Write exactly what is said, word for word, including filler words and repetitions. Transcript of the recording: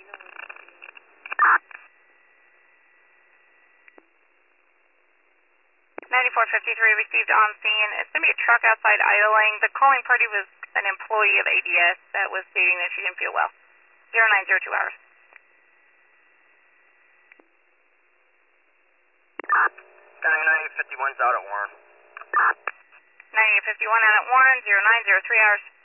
ninety-four fifty-three received on scene. It's going to be a truck outside idling. The calling party was an employee of A D S that was stating that she didn't feel well. zero nine zero two hours. ninety-eight fifty-one's out at Warren. ninety-eight fifty-one out at Warren, zero nine zero three hours.